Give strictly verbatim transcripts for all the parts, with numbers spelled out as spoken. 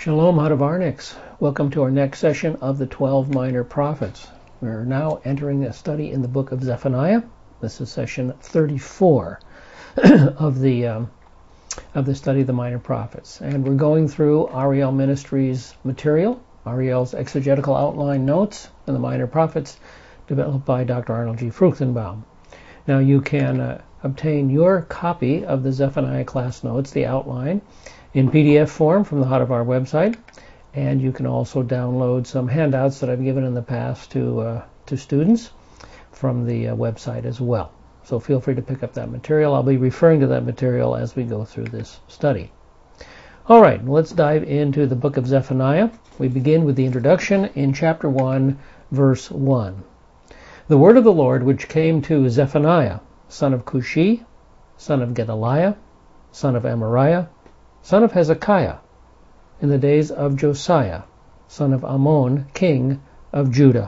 Shalom Hadavarniks. Welcome to our next session of the twelve Minor Prophets. We're now entering a study in the book of Zephaniah. This is session thirty-four of the um, of the study of the Minor Prophets. And we're going through Ariel Ministries material, Ariel's exegetical outline notes and the Minor Prophets, developed by Doctor Arnold G. Fruchtenbaum. Now you can uh, obtain your copy of the Zephaniah class notes, the outline, in P D F form from the Hadavar website, and you can also download some handouts that I've given in the past to uh, to students from the uh, website as well. So feel free to pick up that material. I'll be referring to that material as we go through this study. All right, let's dive into the book of Zephaniah. We begin with the introduction in chapter one, verse one. The word of the Lord which came to Zephaniah, son of Cushi, son of Gedaliah, son of Amariah, son of Hezekiah, in the days of Josiah, son of Ammon, king of Judah.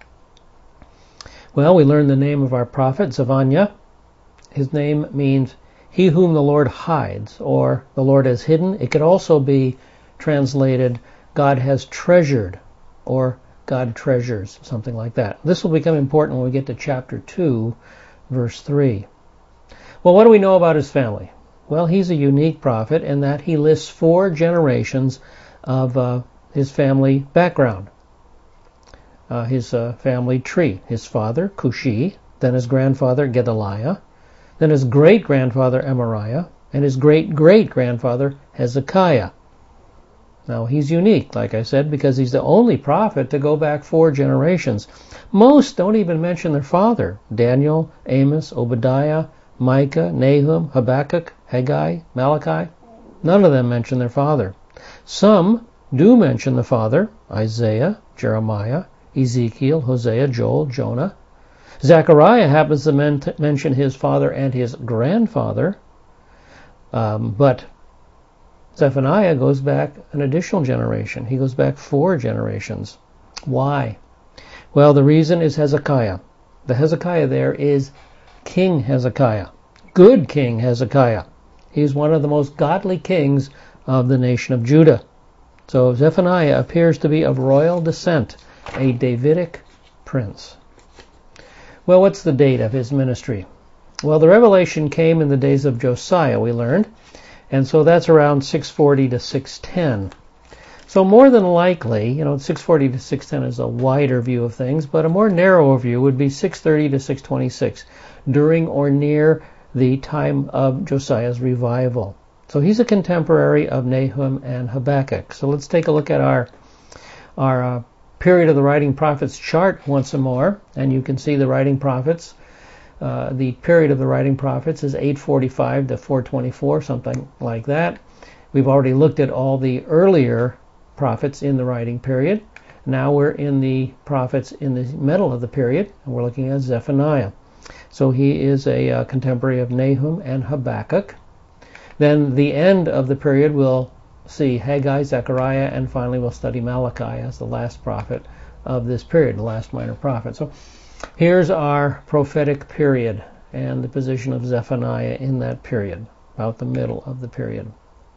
Well, we learn the name of our prophet, Zephaniah. His name means he whom the Lord hides, or the Lord has hidden. It could also be translated, God has treasured, or God treasures, something like that. This will become important when we get to chapter two, verse three. Well, what do we know about his family? Well, he's a unique prophet in that he lists four generations of uh, his family background. Uh, his uh, family tree. His father, Cushi, then his grandfather, Gedaliah, then his great-grandfather, Amariah, and his great-great-grandfather, Hezekiah. Now, he's unique, like I said, because he's the only prophet to go back four generations. Most don't even mention their father. Daniel, Amos, Obadiah, Micah, Nahum, Habakkuk, Haggai, Malachi. None of them mention their father. Some do mention the father, Isaiah, Jeremiah, Ezekiel, Hosea, Joel, Jonah. Zechariah happens to men- mention his father and his grandfather, um, but Zephaniah goes back an additional generation. He goes back four generations. Why? Well, the reason is Hezekiah. The Hezekiah there is King Hezekiah, good King Hezekiah. He's one of the most godly kings of the nation of Judah. So Zephaniah appears to be of royal descent, a Davidic prince. Well, what's the date of his ministry? Well, the revelation came in the days of Josiah, we learned, and so that's around six forty to six ten. So more than likely, you know, six forty to six ten is a wider view of things, but a more narrow view would be six thirty to six twenty-six, during or near the time of Josiah's revival. So he's a contemporary of Nahum and Habakkuk. So let's take a look at our our uh, period of the writing prophets chart once more, and you can see the writing prophets. Uh, the period of the writing prophets is eight forty-five to four twenty-four, something like that. We've already looked at all the earlier prophets in the writing period. Now we're in the prophets in the middle of the period, and we're looking at Zephaniah. So he is a uh, contemporary of Nahum and Habakkuk. Then the end of the period we'll see Haggai, Zechariah, and finally we'll study Malachi as the last prophet of this period, the last minor prophet. So here's our prophetic period and the position of Zephaniah in that period, about the middle of the period.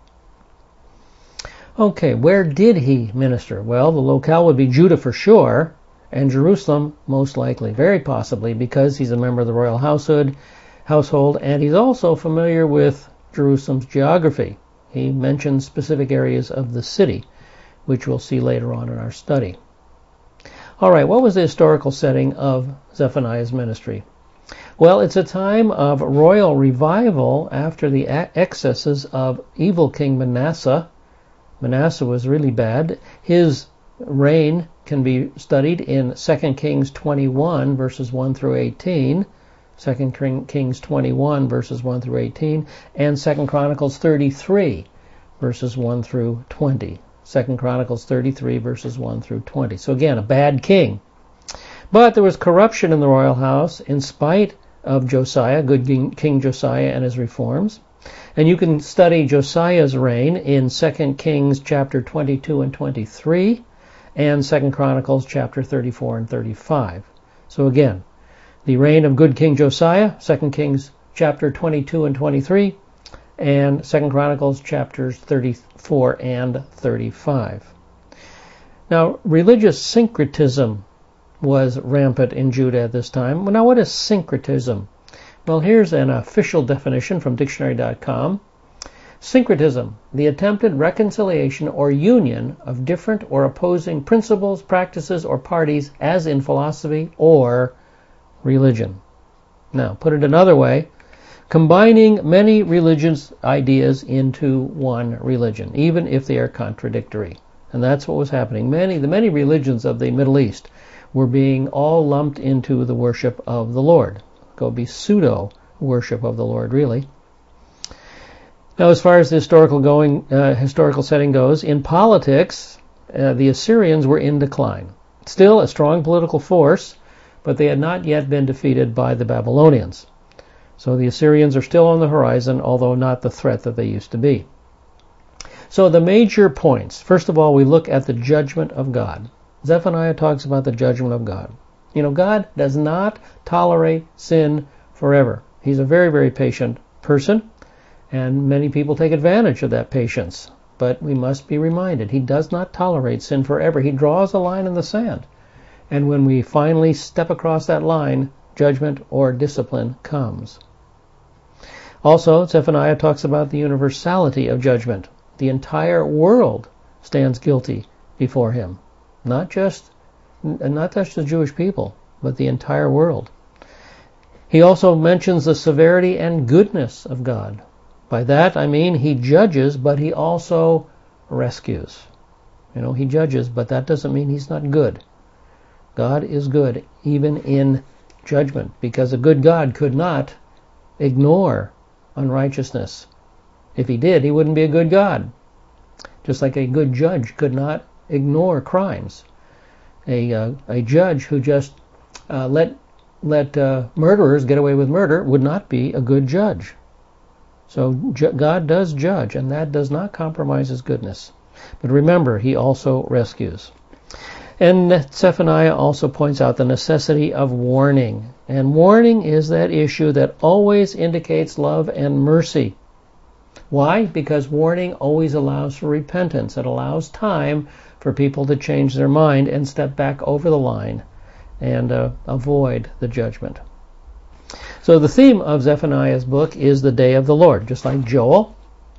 Okay, where did he minister? Well, the locale would be Judah for sure, and Jerusalem most likely, very possibly, because he's a member of the royal household, household, and he's also familiar with Jerusalem's geography. He mentions specific areas of the city, which we'll see later on in our study. All right, what was the historical setting of Zephaniah's ministry? Well, it's a time of royal revival after the excesses of evil King Manasseh. Manasseh was really bad. His reign can be studied in Second Kings twenty-one, verses one through eighteen, Second Kings twenty-one, verses one through eighteen, and Second Chronicles thirty-three, verses one through twenty. Second Chronicles thirty-three, verses one through twenty. So again, a bad king. But there was corruption in the royal house in spite of Josiah, good King Josiah, and his reforms. And you can study Josiah's reign in Second Kings chapter twenty-two and twenty-three, and Second Chronicles chapter thirty-four and thirty-five. So again, the reign of good King Josiah, Second Kings chapter twenty-two and twenty-three, and Second Chronicles chapters thirty-four and thirty-five. Now, religious syncretism was rampant in Judah at this time. Now, what is syncretism? Well, here's an official definition from dictionary dot com. Syncretism, the attempted reconciliation or union of different or opposing principles, practices, or parties, as in philosophy or religion. Now, put it another way, combining many religious ideas into one religion, even if they are contradictory. And that's what was happening. Many, the many religions of the Middle East were being all lumped into the worship of the Lord. Go be pseudo worship of the Lord, really. Now, as far as the historical going, uh, historical setting goes, in politics, uh, the Assyrians were in decline. Still a strong political force, but they had not yet been defeated by the Babylonians. So the Assyrians are still on the horizon, although not the threat that they used to be. So the major points. First of all, we look at the judgment of God. Zephaniah talks about the judgment of God. You know, God does not tolerate sin forever. He's a very, very patient person, and many people take advantage of that patience. But we must be reminded, He does not tolerate sin forever. He draws a line in the sand. And when we finally step across that line, judgment or discipline comes. Also, Zephaniah talks about the universality of judgment. The entire world stands guilty before Him. Not just, not just the Jewish people, but the entire world. He also mentions the severity and goodness of God. By that I mean He judges, but He also rescues. You know, He judges, but that doesn't mean He's not good. God is good, even in judgment, because a good God could not ignore unrighteousness. If He did, He wouldn't be a good God. Just like a good judge could not ignore crimes. A, uh, a judge who just uh, let, let uh, murderers get away with murder would not be a good judge. So ju- God does judge, and that does not compromise His goodness. But remember, He also rescues. And Zephaniah also points out the necessity of warning. And warning is that issue that always indicates love and mercy. Why? Because warning always allows for repentance. It allows time for people to change their mind and step back over the line and uh, avoid the judgment. So the theme of Zephaniah's book is the day of the Lord, just like Joel.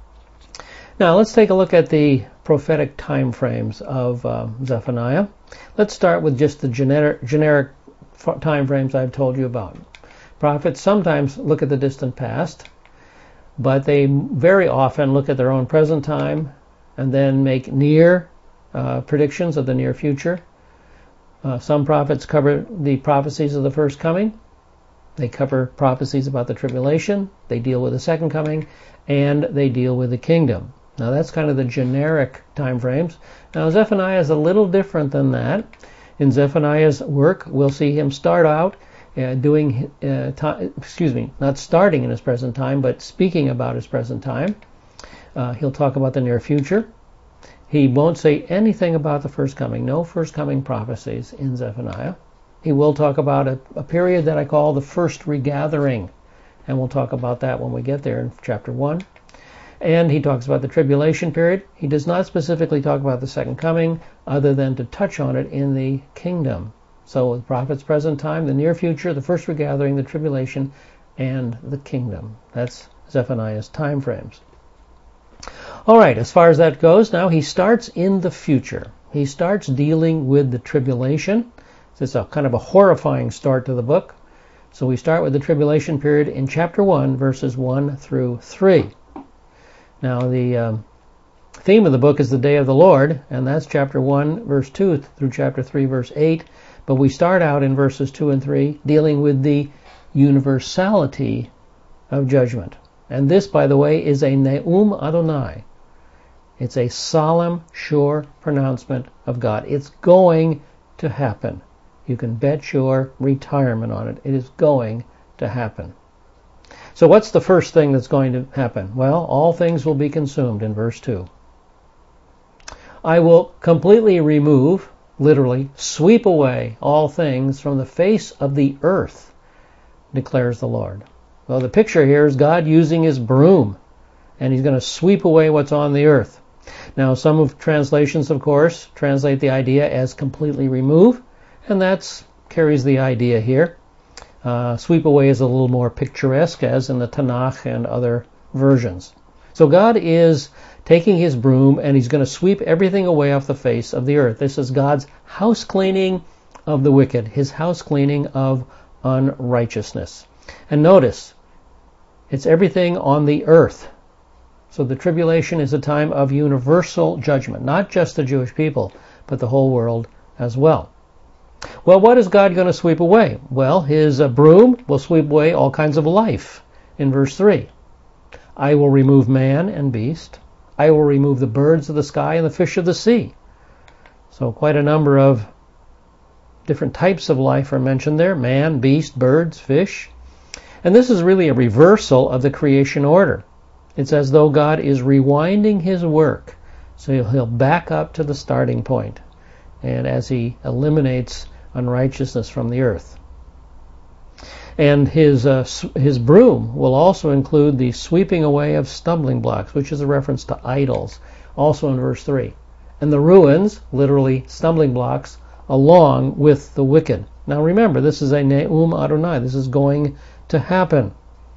Now let's take a look at the prophetic time frames of uh, Zephaniah. Let's start with just the generic, generic time frames I've told you about. Prophets sometimes look at the distant past, but they very often look at their own present time and then make near uh, predictions of the near future. Uh, some prophets cover the prophecies of the first coming. They cover prophecies about the tribulation. They deal with the second coming, and they deal with the kingdom. Now that's kind of the generic time frames. Now Zephaniah is a little different than that. In Zephaniah's work, we'll see him start out uh, doing, uh, t- excuse me, not starting in his present time, but speaking about his present time. Uh, he'll talk about the near future. He won't say anything about the first coming. No first coming prophecies in Zephaniah. He will talk about a, a period that I call the first regathering, and we'll talk about that when we get there in chapter one. And he talks about the tribulation period. He does not specifically talk about the second coming, other than to touch on it in the kingdom. So the prophet's present time, the near future, the first regathering, the tribulation, and the kingdom. That's Zephaniah's time frames. All right, as far as that goes, now he starts in the future. He starts dealing with the tribulation. It's a kind of a horrifying start to the book. So we start with the tribulation period in chapter one, verses one through three. Now the um, theme of the book is the day of the Lord, and that's chapter one, verse two through chapter three, verse eight. But we start out in verses two and three dealing with the universality of judgment. And this, by the way, is a Ne'um Adonai. It's a solemn, sure pronouncement of God. It's going to happen. You can bet your retirement on it. It is going to happen. So what's the first thing that's going to happen? Well, all things will be consumed in verse two. I will completely remove, literally, sweep away all things from the face of the earth, declares the Lord. Well, the picture here is God using His broom and he's going to sweep away what's on the earth. Now, some of translations, of course, translate the idea as completely remove, and that carries the idea here. Uh, sweep away is a little more picturesque, as in the Tanakh and other versions. So God is taking his broom, and he's going to sweep everything away off the face of the earth. This is God's house cleaning of the wicked, his house cleaning of unrighteousness. And notice, it's everything on the earth. So the tribulation is a time of universal judgment, not just the Jewish people, but the whole world as well. Well, what is God going to sweep away? Well, his uh, broom will sweep away all kinds of life. In verse three, I will remove man and beast. I will remove the birds of the sky and the fish of the sea. So quite a number of different types of life are mentioned there. Man, beast, birds, fish. And this is really a reversal of the creation order. It's as though God is rewinding his work. So he'll back up to the starting point, and as he eliminates unrighteousness from the earth. And his uh, his broom will also include the sweeping away of stumbling blocks, which is a reference to idols, also in verse three. And the ruins, literally stumbling blocks, along with the wicked. Now remember, this is a Ne'um Adonai. This is going to happen.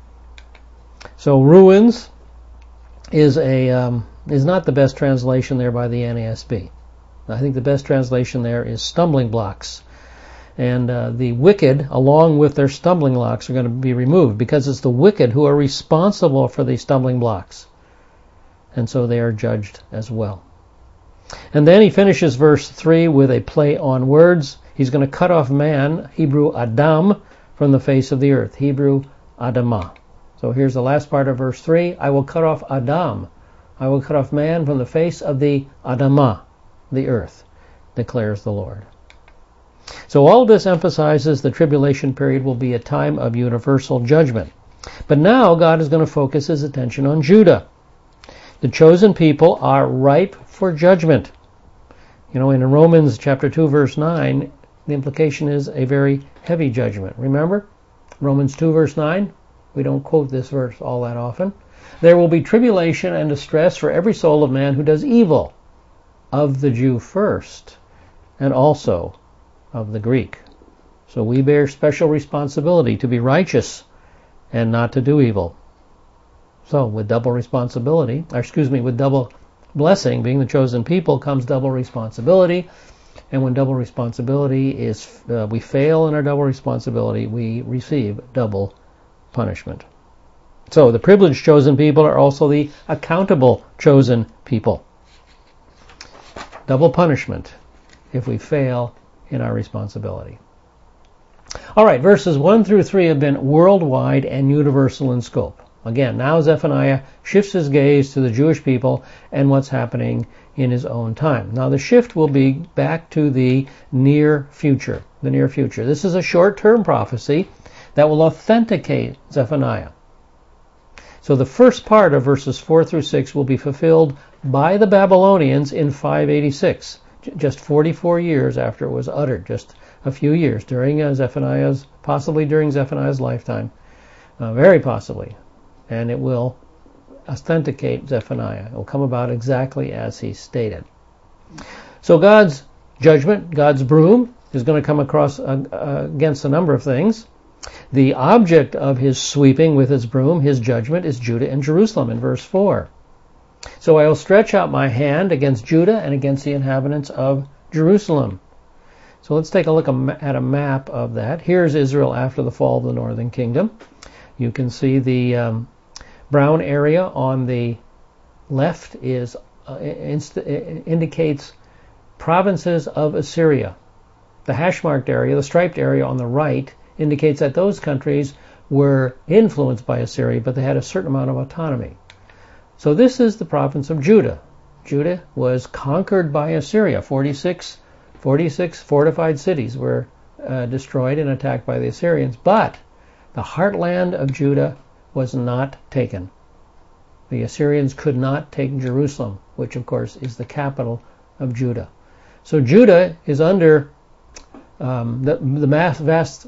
So ruins is a um, is not the best translation there by the N A S B. I think the best translation there is stumbling blocks. And uh, the wicked, along with their stumbling blocks, are going to be removed, because it's the wicked who are responsible for the stumbling blocks. And so they are judged as well. And then he finishes verse three with a play on words. He's going to cut off man, Hebrew Adam, from the face of the earth, Hebrew Adamah. So here's the last part of verse three. I will cut off Adam. I will cut off man from the face of the Adamah, the earth, declares the Lord. So all this emphasizes the tribulation period will be a time of universal judgment. But now God is going to focus his attention on Judah. The chosen people are ripe for judgment. You know, in Romans chapter two, verse nine, the implication is a very heavy judgment. Remember? Romans two, verse nine? We don't quote this verse all that often. There will be tribulation and distress for every soul of man who does evil, of the Jew first, and also of the Greek. So we bear special responsibility to be righteous and not to do evil. So with double responsibility, or excuse me, with double blessing, being the chosen people, comes double responsibility. And when double responsibility is, uh, we fail in our double responsibility, we receive double punishment. So the privileged chosen people are also the accountable chosen people. Double punishment if we fail in our responsibility. All right, verses one through three have been worldwide and universal in scope. Again, now Zephaniah shifts his gaze to the Jewish people and what's happening in his own time. Now the shift will be back to the near future. The near future. This is a short-term prophecy that will authenticate Zephaniah. So the first part of verses four through six will be fulfilled by the Babylonians in five eighty-six, just forty-four years after it was uttered, just a few years during uh, Zephaniah's, possibly during Zephaniah's lifetime, uh, very possibly. And it will authenticate Zephaniah. It will come about exactly as he stated. So God's judgment, God's broom, is going to come across uh, uh, against a number of things. The object of his sweeping with his broom, his judgment, is Judah and Jerusalem in verse four. So I will stretch out my hand against Judah and against the inhabitants of Jerusalem. So let's take a look at a map of that. Here's Israel after the fall of the northern kingdom. You can see the um, brown area on the left is uh, inst- indicates provinces of Assyria. The hash-marked area, the striped area on the right, indicates that those countries were influenced by Assyria, but they had a certain amount of autonomy. So this is the province of Judah. Judah was conquered by Assyria. forty-six, forty-six fortified cities were uh, destroyed and attacked by the Assyrians, but the heartland of Judah was not taken. The Assyrians could not take Jerusalem, which of course is the capital of Judah. So Judah is under Um, the, the mass, vast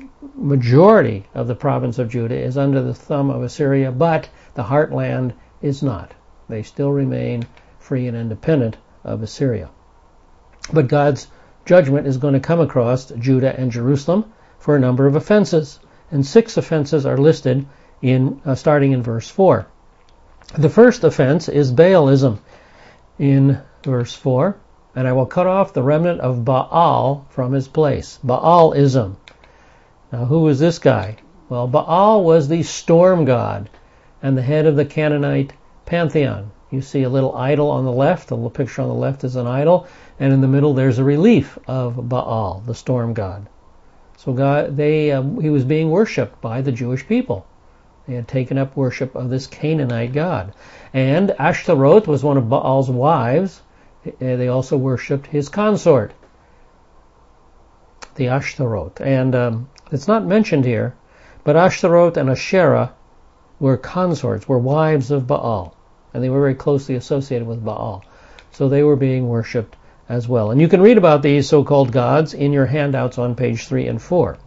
majority of the province of Judah is under the thumb of Assyria, but the heartland is not. They still remain free and independent of Assyria. But God's judgment is going to come across Judah and Jerusalem for a number of offenses. And six offenses are listed in uh, starting in verse four. The first offense is Baalism in verse four. And I will cut off the remnant of Baal from his place. Baalism. Now who was this guy? Well, Baal was the storm god and the head of the Canaanite pantheon. You see a little idol on the left. The little picture on the left is an idol. And in the middle there's a relief of Baal, the storm god. So God, they, uh, he was being worshipped by the Jewish people. They had taken up worship of this Canaanite god. And Ashtaroth was one of Baal's wives. They also worshipped his consort, the Ashtaroth. And um, it's not mentioned here, but Ashtaroth and Asherah were consorts, were wives of Baal. And they were very closely associated with Baal. So they were being worshipped as well. And you can read about these so-called gods in your handouts on page three and four.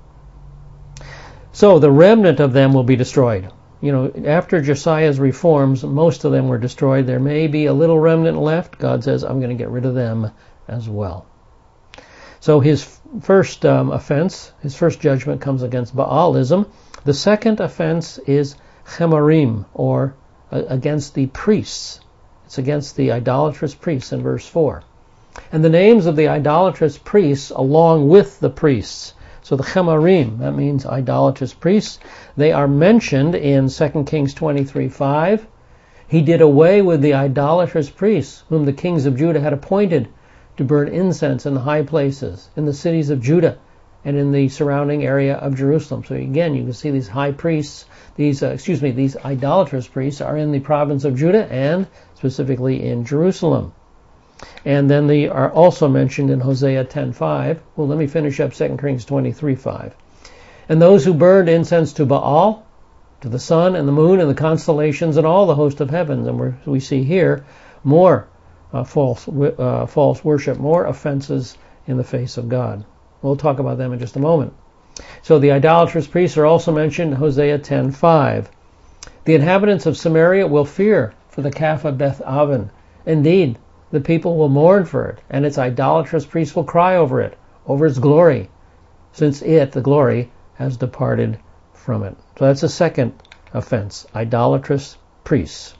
So the remnant of them will be destroyed. You know, after Josiah's reforms, most of them were destroyed. There may be a little remnant left. God says, I'm going to get rid of them as well. So his first um, offense, his first judgment comes against Baalism. The second offense is Chemarim, or uh, against the priests. It's against the idolatrous priests in verse four. And the names of the idolatrous priests along with the priests. So the Chemarim, that means idolatrous priests, they are mentioned in Second Kings twenty-three five. He did away with the idolatrous priests whom the kings of Judah had appointed to burn incense in the high places, in the cities of Judah, and in the surrounding area of Jerusalem. So again, you can see these high priests, these, uh, excuse me, these idolatrous priests are in the province of Judah and specifically in Jerusalem. And then they are also mentioned in Hosea ten five. Well, let me finish up Second Kings twenty-three five. And those who burned incense to Baal, to the sun and the moon and the constellations and all the host of heavens. And we're, we see here more uh, false uh, false worship, more offenses in the face of God. We'll talk about them in just a moment. So the idolatrous priests are also mentioned in Hosea ten five. The inhabitants of Samaria will fear for the calf of Beth Aven. Indeed, the people will mourn for it, and its idolatrous priests will cry over it, over its glory, since it, the glory, has departed from it. So that's the second offense, idolatrous priests.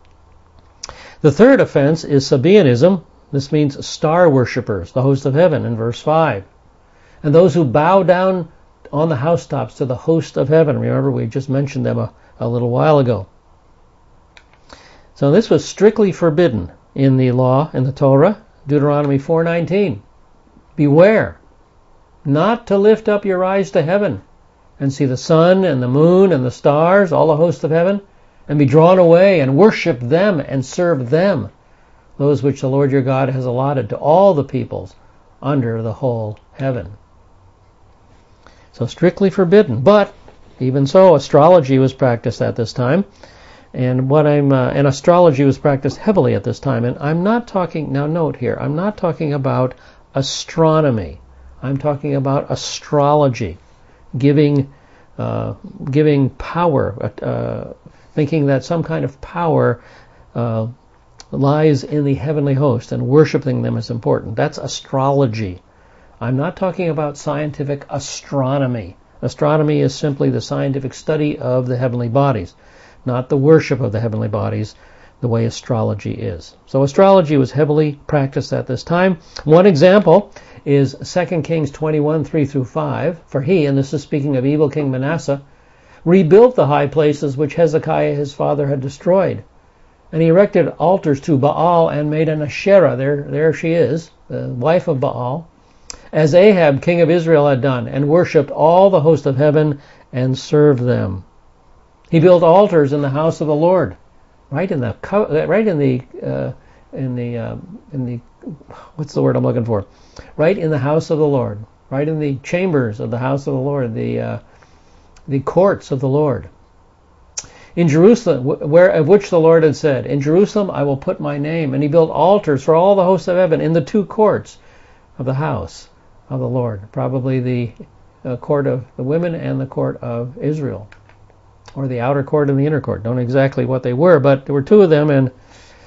The third offense is Sabaeanism. This means star worshippers, the host of heaven, in verse five. And those who bow down on the housetops to the host of heaven. Remember, we just mentioned them a, a little while ago. So this was strictly forbidden in the law, in the Torah, Deuteronomy four nineteen. Beware not to lift up your eyes to heaven and see the sun and the moon and the stars, all the hosts of heaven, and be drawn away and worship them and serve them, those which the Lord your God has allotted to all the peoples under the whole heaven. So strictly forbidden. But even so, astrology was practiced at this time. And what I'm uh, and astrology was practiced heavily at this time. And I'm not talking, now note here, I'm not talking about astronomy. I'm talking about astrology, giving uh, giving power, uh, thinking that some kind of power uh, lies in the heavenly host, and worshiping them is important. That's astrology. I'm not talking about scientific astronomy. Astronomy is simply the scientific study of the heavenly bodies, not the worship of the heavenly bodies, the way astrology is. So astrology was heavily practiced at this time. One example is Second Kings twenty-one, three through five. For he, and this is speaking of evil King Manasseh, rebuilt the high places which Hezekiah his father had destroyed. And he erected altars to Baal and made an Asherah, there, there she is, the wife of Baal, as Ahab, king of Israel, had done, and worshipped all the host of heaven and served them. He built altars in the house of the Lord, right in the right in the uh, in the uh, in the what's the word I'm looking for? Right in the house of the Lord, right in the chambers of the house of the Lord, the uh, the courts of the Lord. In Jerusalem, where of which the Lord had said, "In Jerusalem I will put my name." And he built altars for all the hosts of heaven in the two courts of the house of the Lord, probably the uh, court of the women and the court of Israel, or the outer court and the inner court. Don't know exactly what they were, but there were two of them, and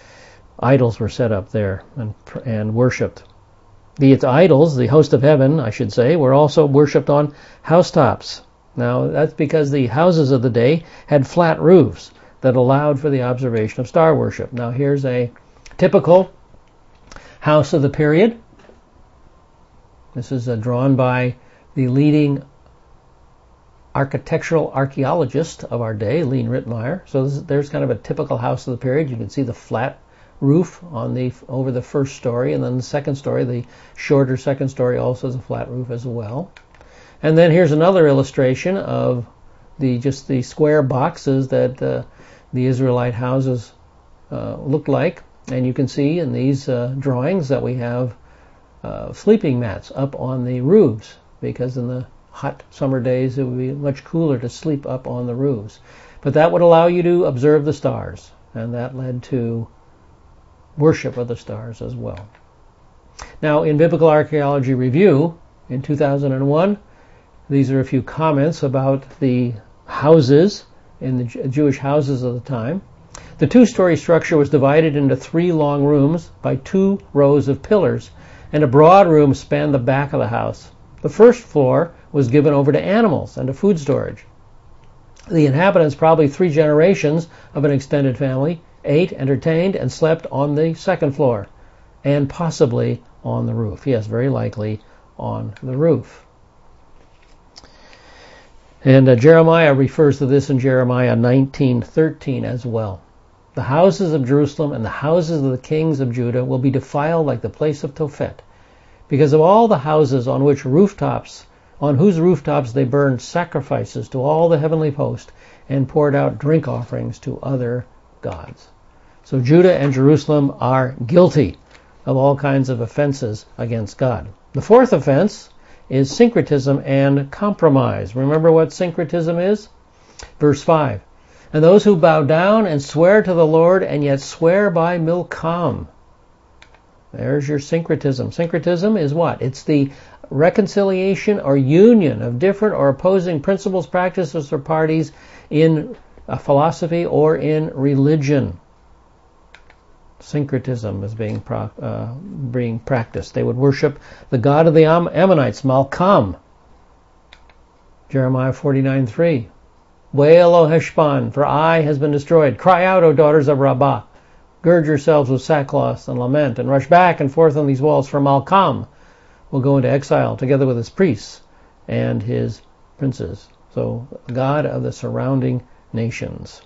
idols were set up there and, and worshipped. The idols, the host of heaven, I should say, were also worshipped on housetops. Now, that's because the houses of the day had flat roofs that allowed for the observation of star worship. Now, here's a typical house of the period. This is uh, drawn by the leading architectural archaeologist of our day, Lean Rittmeyer. So this is, there's kind of a typical house of the period. You can see the flat roof on the over the first story, and then the second story, the shorter second story, also has a flat roof as well. And then here's another illustration of the just the square boxes that uh, the Israelite houses uh, looked like. And you can see in these uh, drawings that we have uh, sleeping mats up on the roofs, because in the hot summer days it would be much cooler to sleep up on the roofs. But that would allow you to observe the stars, and that led to worship of the stars as well. Now, in Biblical Archaeology Review in two thousand one, these are a few comments about the houses in the Jewish houses of the time. The two-story structure was divided into three long rooms by two rows of pillars, and a broad room spanned the back of the house. The first floor was given over to animals and to food storage. The inhabitants, probably three generations of an extended family, ate, entertained, and slept on the second floor, and possibly on the roof. Yes, very likely on the roof. And uh, Jeremiah refers to this in Jeremiah nineteen thirteen as well. The houses of Jerusalem and the houses of the kings of Judah will be defiled like the place of Tophet, because of all the houses on which rooftops, on whose rooftops they burned sacrifices to all the heavenly host and poured out drink offerings to other gods. So Judah and Jerusalem are guilty of all kinds of offenses against God. The fourth offense is syncretism and compromise. Remember what syncretism is? Verse five. And those who bow down and swear to the Lord and yet swear by Milcom. There's your syncretism. Syncretism is what? It's the reconciliation or union of different or opposing principles, practices, or parties in a philosophy or in religion. Syncretism is being pro- uh, being practiced. They would worship the god of the Am- Ammonites, Malcham. Jeremiah forty-nine three. Wail, O Heshbon, for Ai has been destroyed. Cry out, O daughters of Rabbah. Gird yourselves with sackcloth and lament, and rush back and forth on these walls, for Malcham will go into exile together with his priests and his princes. So, God of the surrounding nations.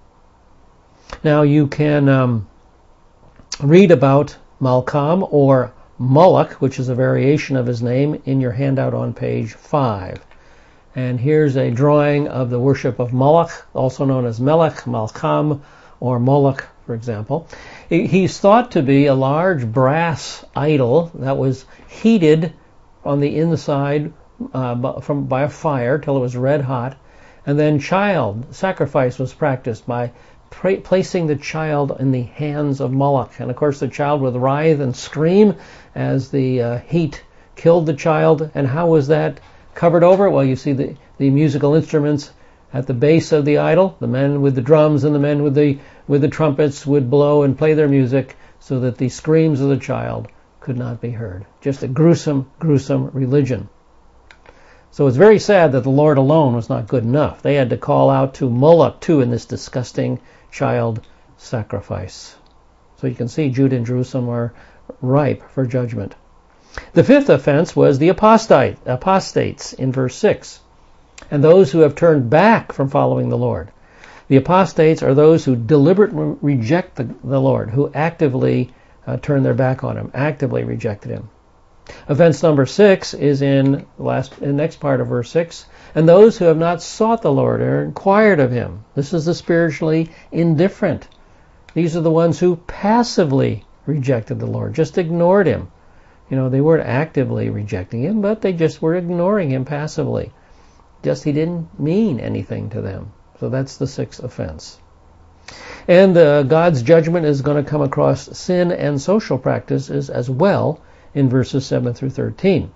Now you can um, read about Malcham or Moloch, which is a variation of his name, in your handout on page five. And here's a drawing of the worship of Moloch, also known as Melech, Malcham, or Moloch, for example. He's thought to be a large brass idol that was heated on the inside uh, from by a fire till it was red hot, and then child sacrifice was practiced by pra- placing the child in the hands of Moloch. And of course the child would writhe and scream as the uh, heat killed the child. And how was that covered over? Well, you see the, the musical instruments at the base of the idol. The men with the drums and the men with the with the trumpets would blow and play their music so that the screams of the child could not be heard. Just a gruesome, gruesome religion. So it's very sad that the Lord alone was not good enough. They had to call out to Moloch too in this disgusting child sacrifice. So you can see Judah and Jerusalem are ripe for judgment. The fifth offense was the apostate, apostates in verse six, and those who have turned back from following the Lord. The apostates are those who deliberately reject the, the Lord, who actively uh, turn their back on him, actively rejected him. Offense number six is in the last, in the next part of verse six, and those who have not sought the Lord or inquired of him. This is the spiritually indifferent. These are the ones who passively rejected the Lord, just ignored him. You know, they weren't actively rejecting him, but they just were ignoring him passively. Just he didn't mean anything to them. So that's the sixth offense. And uh, God's judgment is going to come across sin and social practices as well in verses seven through thirteen.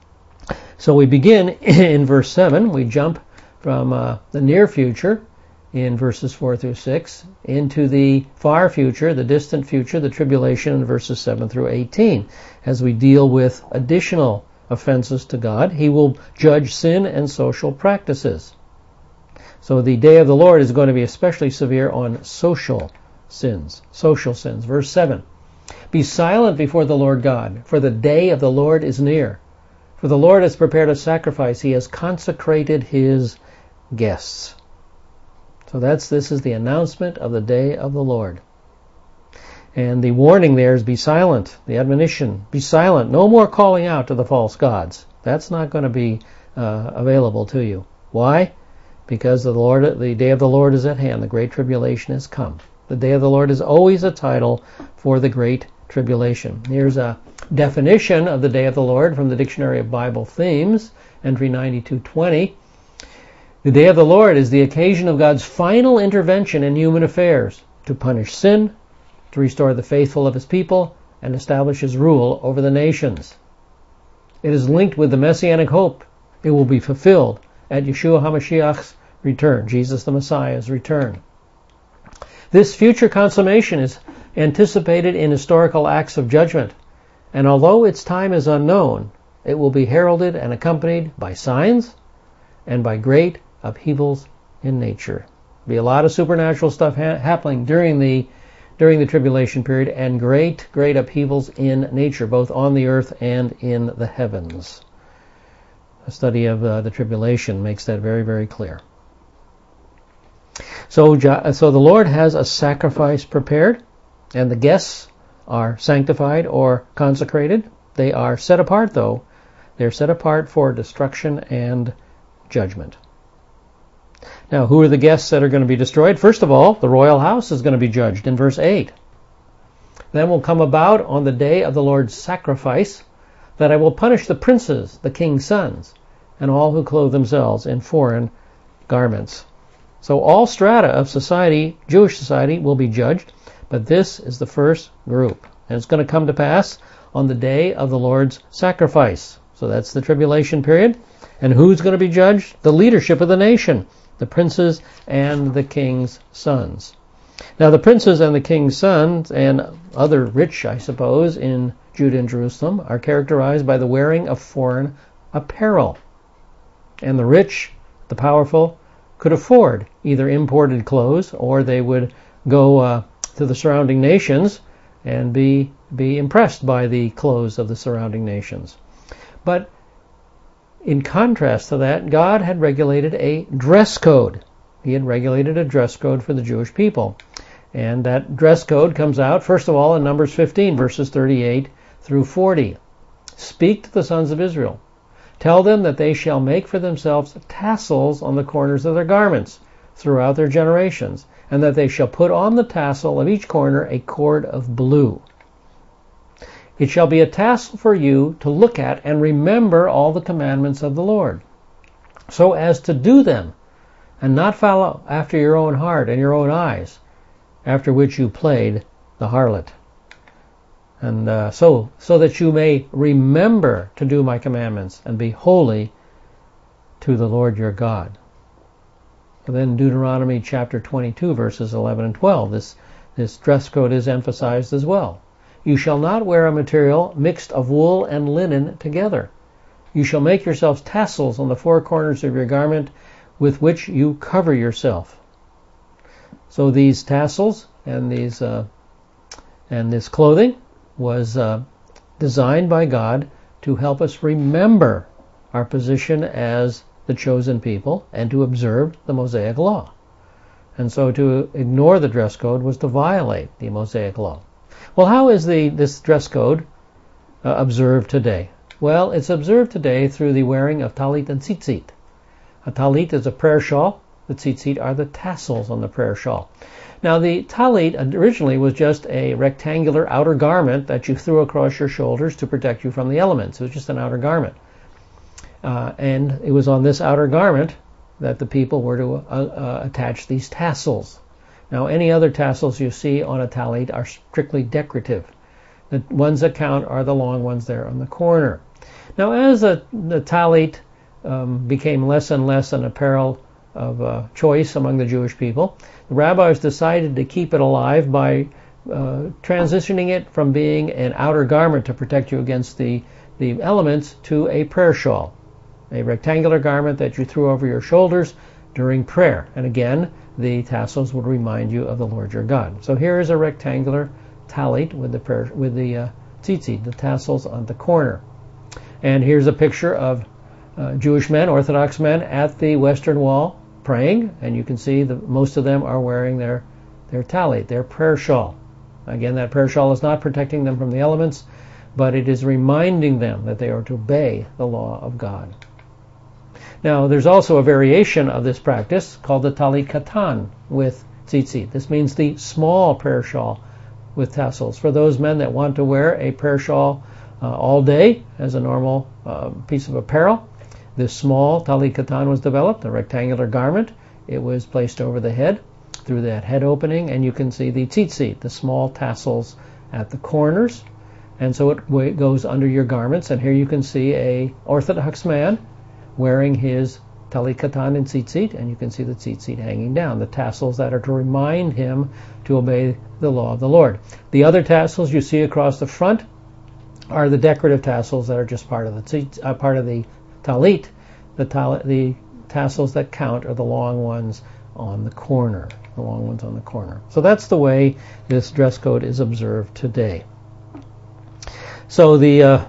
So we begin in verse seven. We jump from uh, the near future in verses four through six, into the far future, the distant future, the tribulation in verses seven through eighteen. As we deal with additional offenses to God, he will judge sin and social practices. So the day of the Lord is going to be especially severe on social sins. Social sins. Verse seven. Be silent before the Lord God, for the day of the Lord is near. For the Lord has prepared a sacrifice. He has consecrated his guests. So that's this is the announcement of the day of the Lord. And the warning there is be silent. The admonition, be silent. No more calling out to the false gods. That's not going to be uh, available to you. Why? Because the Lord, the day of the Lord is at hand. The great tribulation has come. The day of the Lord is always a title for the great tribulation. Here's a definition of the day of the Lord from the Dictionary of Bible Themes, entry ninety-two twenty. The day of the Lord is the occasion of God's final intervention in human affairs to punish sin, to restore the faithful of his people, and establish his rule over the nations. It is linked with the messianic hope. It will be fulfilled at Yeshua HaMashiach's return, Jesus the Messiah's return. This future consummation is anticipated in historical acts of judgment, and although its time is unknown, it will be heralded and accompanied by signs and by great upheavals in nature. There'll be a lot of supernatural stuff ha- happening during the during the tribulation period, and great, great upheavals in nature, both on the earth and in the heavens. A study of uh, the tribulation makes that very, very clear. So, so the Lord has a sacrifice prepared, and the guests are sanctified or consecrated. They are set apart, though. They're set apart for destruction and judgment. Now, who are the guests that are going to be destroyed? First of all, the royal house is going to be judged in verse eight. Then will come about on the day of the Lord's sacrifice that I will punish the princes, the king's sons, and all who clothe themselves in foreign garments. So all strata of society, Jewish society, will be judged, but this is the first group. And it's going to come to pass on the day of the Lord's sacrifice. So that's the tribulation period. And who's going to be judged? The leadership of the nation, the princes and the king's sons. Now the princes and the king's sons, and other rich, I suppose, in Judah and Jerusalem, are characterized by the wearing of foreign apparel. And the rich, the powerful, could afford either imported clothes, or they would go uh, to the surrounding nations and be be impressed by the clothes of the surrounding nations. But in contrast to that, God had regulated a dress code. He had regulated a dress code for the Jewish people. And that dress code comes out, first of all, in Numbers fifteen, verses thirty-eight through forty. Speak to the sons of Israel. Tell them that they shall make for themselves tassels on the corners of their garments throughout their generations, and that they shall put on the tassel of each corner a cord of blue. It shall be a tassel for you to look at and remember all the commandments of the Lord, so as to do them, and not follow after your own heart and your own eyes, after which you played the harlot. And uh, so, so that you may remember to do my commandments and be holy to the Lord your God. And then Deuteronomy chapter twenty-two, verses eleven and twelve, this, this dress code is emphasized as well. You shall not wear a material mixed of wool and linen together. You shall make yourselves tassels on the four corners of your garment with which you cover yourself. So these tassels and these uh, and this clothing was uh, designed by God to help us remember our position as the chosen people and to observe the Mosaic law. And so to ignore the dress code was to violate the Mosaic law. Well, how is the this dress code uh, observed today? Well, it's observed today through the wearing of talit and tzitzit. A talit is a prayer shawl. The tzitzit are the tassels on the prayer shawl. Now, the talit originally was just a rectangular outer garment that you threw across your shoulders to protect you from the elements. It was just an outer garment. Uh, and it was on this outer garment that the people were to uh, uh, attach these tassels. Now, any other tassels you see on a talit are strictly decorative. The ones that count are the long ones there on the corner. Now, as a, the talit um, became less and less an apparel of uh, choice among the Jewish people. The rabbis decided to keep it alive by uh, transitioning it from being an outer garment to protect you against the, the elements to a prayer shawl, a rectangular garment that you threw over your shoulders during prayer. And again, the tassels would remind you of the Lord your God. So here is a rectangular talit with the prayer, with the uh, tzitzit, the tassels on the corner. And here's a picture of uh, Jewish men, Orthodox men, at the Western Wall praying, and you can see that most of them are wearing their their talit, their prayer shawl. Again, that prayer shawl is not protecting them from the elements, but it is reminding them that they are to obey the law of God. Now, there's also a variation of this practice called the talit katan with tzitzit. This means the small prayer shawl with tassels. For those men that want to wear a prayer shawl uh, all day as a normal uh, piece of apparel, this small talit katan was developed, a rectangular garment. It was placed over the head through that head opening, and you can see the tzitzit, the small tassels at the corners. And so it goes under your garments, and here you can see a Orthodox man wearing his talit katan and tzitzit, and you can see the tzitzit hanging down, the tassels that are to remind him to obey the law of the Lord. The other tassels you see across the front are the decorative tassels that are just part of the tzitz, uh, part of the talit. The, tal- the tassels that count are the long ones on the corner, the long ones on the corner. So that's the way this dress code is observed today. So the uh,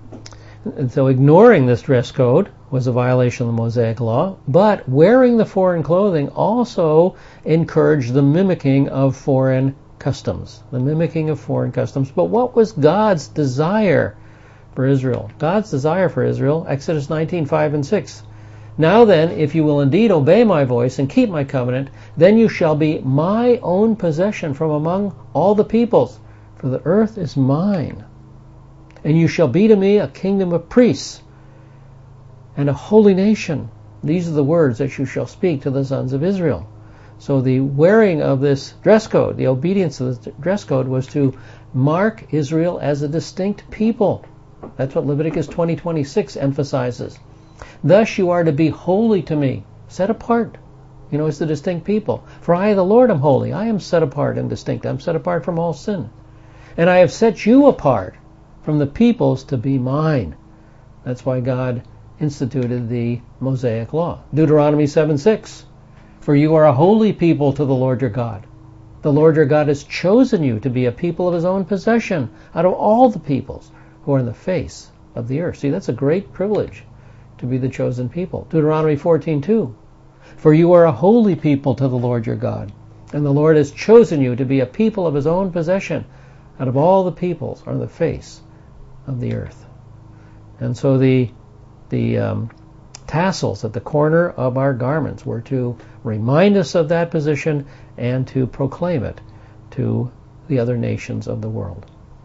so ignoring this dress code was a violation of the Mosaic law, but wearing the foreign clothing also encouraged the mimicking of foreign customs, the mimicking of foreign customs. But what was God's desire for Israel? God's desire for Israel, Exodus nineteen, five and six. Now then, if you will indeed obey my voice and keep my covenant, then you shall be my own possession from among all the peoples, for the earth is mine. And you shall be to me a kingdom of priests and a holy nation. These are the words that you shall speak to the sons of Israel. So the wearing of this dress code, the obedience to the dress code, was to mark Israel as a distinct people. That's what Leviticus twenty twenty-six emphasizes. Thus you are to be holy to me, set apart. You know, it's the distinct people. For I, the Lord, am holy. I am set apart and distinct. I'm set apart from all sin. And I have set you apart from the peoples to be mine. That's why God instituted the Mosaic law. Deuteronomy seven six. For you are a holy people to the Lord your God. The Lord your God has chosen you to be a people of his own possession out of all the peoples who are in the face of the earth. See, that's a great privilege to be the chosen people. Deuteronomy fourteen two. For you are a holy people to the Lord your God, and the Lord has chosen you to be a people of his own possession out of all the peoples on the face of the earth. And so the the um, tassels at the corner of our garments were to remind us of that position and to proclaim it to the other nations of the world.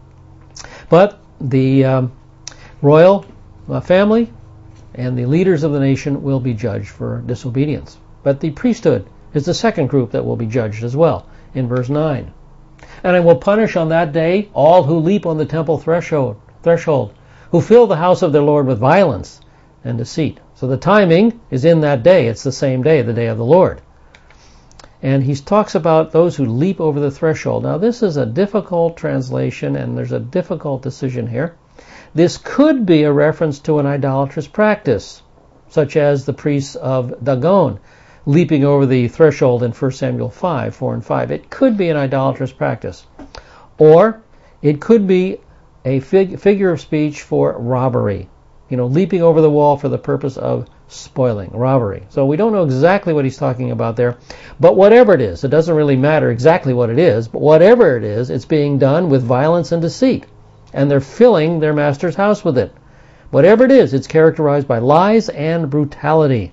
But the um, royal uh, family and the leaders of the nation will be judged for disobedience. But the priesthood is the second group that will be judged as well, in verse nine. And I will punish on that day all who leap on the temple threshold, threshold, who fill the house of their Lord with violence and deceit. So the timing is in that day. It's the same day, the day of the Lord. And he talks about those who leap over the threshold. Now this is a difficult translation, and there's a difficult decision here. This could be a reference to an idolatrous practice, such as the priests of Dagon leaping over the threshold in First Samuel five, four and five. It could be an idolatrous practice. Or it could be a fig- figure of speech for robbery. You know, leaping over the wall for the purpose of spoiling, robbery. So we don't know exactly what he's talking about there. But whatever it is, it doesn't really matter exactly what it is, but whatever it is, it's being done with violence and deceit. And they're filling their master's house with it. Whatever it is, it's characterized by lies and brutality.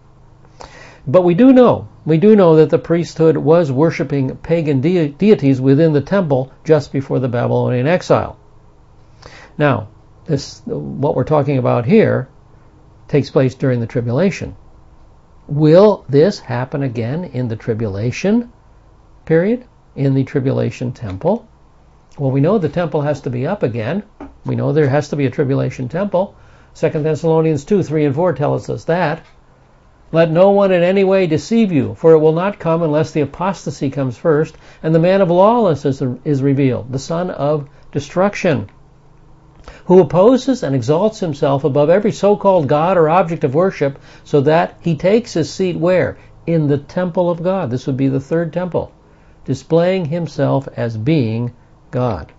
But we do know, we do know that the priesthood was worshiping pagan de- deities within the temple just before the Babylonian exile. Now, this, what we're talking about here takes place during the tribulation. Will this happen again in the tribulation period, in the tribulation temple? Well, we know the temple has to be up again. We know there has to be a tribulation temple. Second Thessalonians two, three and four tells us that. Let no one in any way deceive you, for it will not come unless the apostasy comes first, and the man of lawlessness is, is revealed, the son of destruction, who opposes and exalts himself above every so-called God or object of worship, so that he takes his seat where? In the temple of God. This would be the third temple, displaying himself as being God.